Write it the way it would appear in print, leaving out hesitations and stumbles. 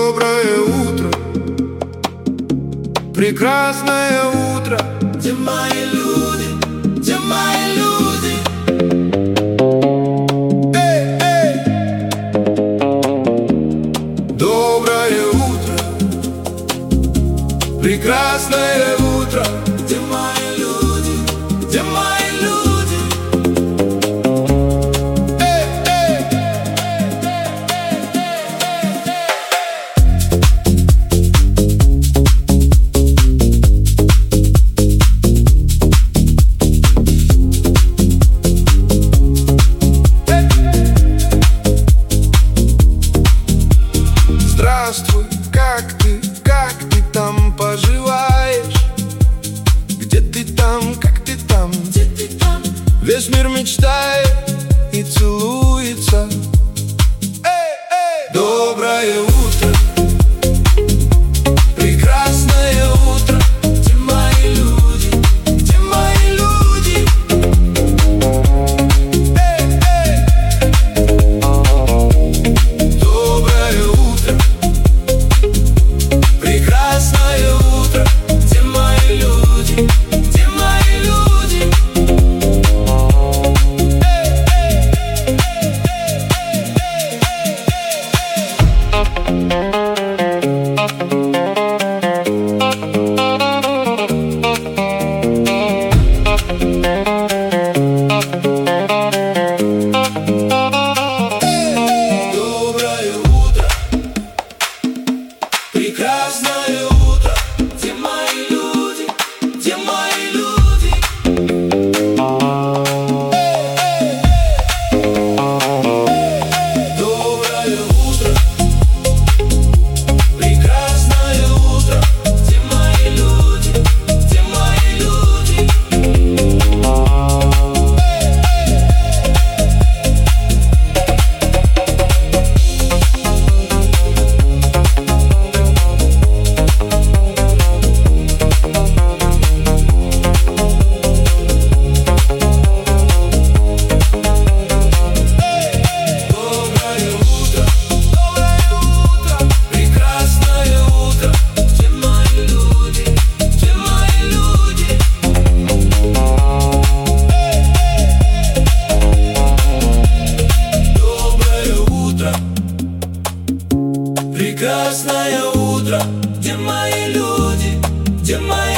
Доброе утро, прекрасное утро. Где мои люди? Где мои люди? Эй, эй! Доброе утро, прекрасное утро. Где мои люди? Где мои люди? Эй, эй! Здравствуй, как ты там поживаешь? Где ты там, как ты там? Где ты там? Весь мир мечтает и целуется. Эй, эй! Доброе утро, прекрасное утро. Где мои люди? Где мои люди? Эй, эй! Доброе утро, прекрасное утро. Где мои люди? Где мои люди? Доброе утро, прекрасное утро. Где мои люди? Где мои люди? Доброе утро, прекрасное утро. Где мои люди? Где мои люди? Доброе утро, прекрасное утро. Где мои люди? Где мои люди? Доброе утро, прекрасное утро. Где мои люди? Где мои